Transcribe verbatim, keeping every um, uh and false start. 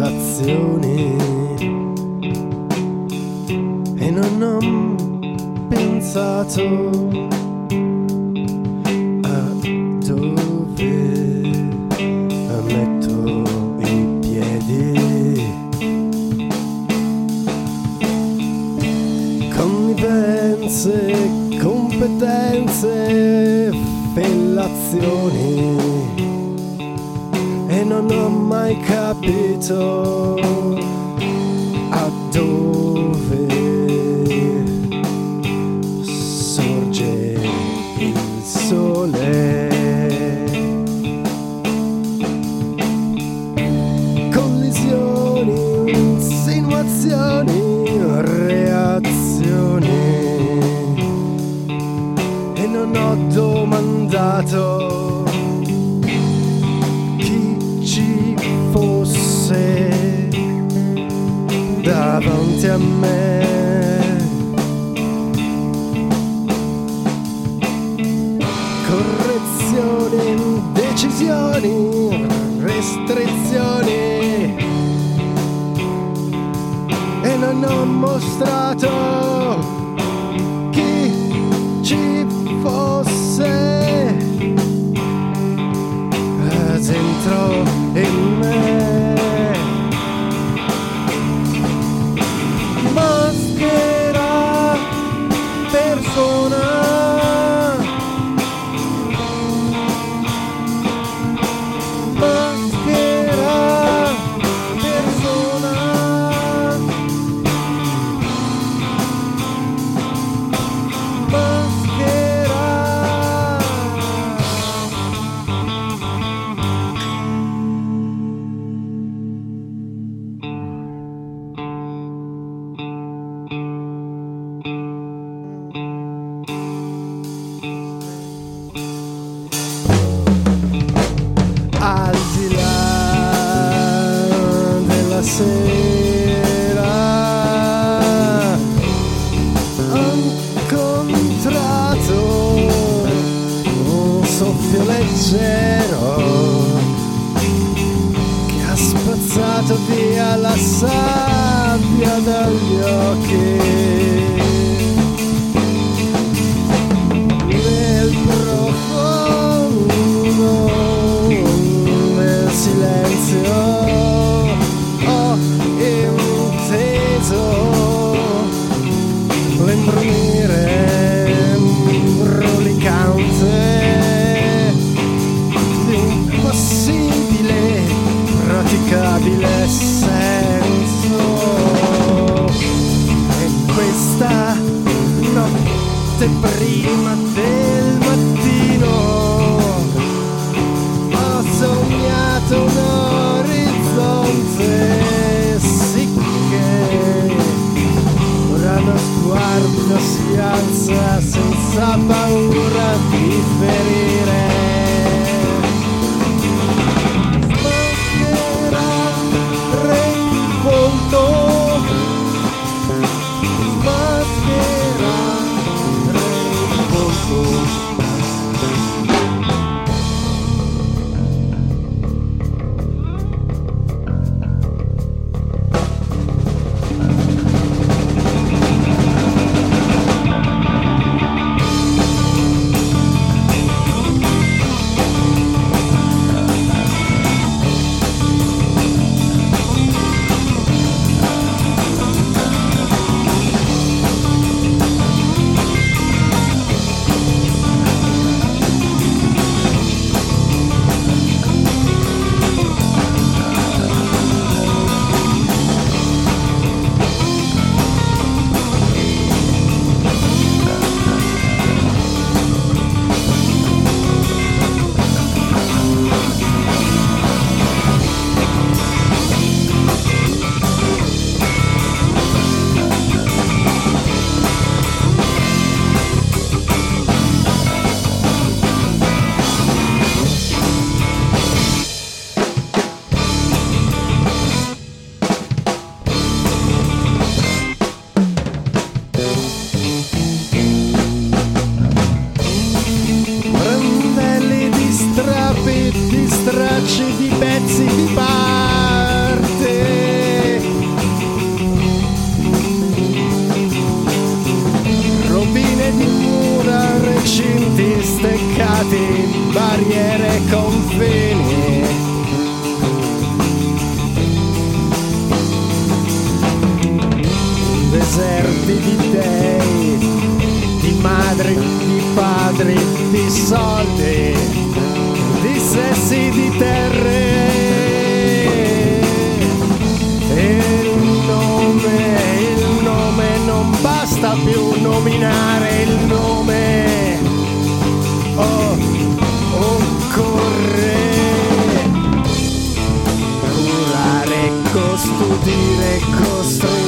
relazioni e non ho pensato a dove metto i piedi. Connivenze, competenze, fellazioni, e non ho mai capito a dove sorge il sole. Collisioni, insinuazioni, reazioni, e non ho domandato chi ci fosse davanti a me. Correzioni, decisioni, restrizioni, e non ho mostrato chi ci fosse dentro in me. Maschera, persona, maschera, persona, maschera. Al di là della sera ho incontrato un soffio leggero che ha spazzato via la sabbia dagli occhi. Nel profondo del silenzio ho inteso l'imbrunire brulicante di un possibile praticabile senso. E questa notte prima del mattino ho sognato un orizzonte sì che ora lo sguardo si alza senza paura di ferire. Maschera, reinconto, maschera, reinconto. deserti di dei, di madri, di padri, di soldi, di sessi, di terre. E il nome, il nome non basta più nominare il nome. Oh, occorre curare, custodire, costruire.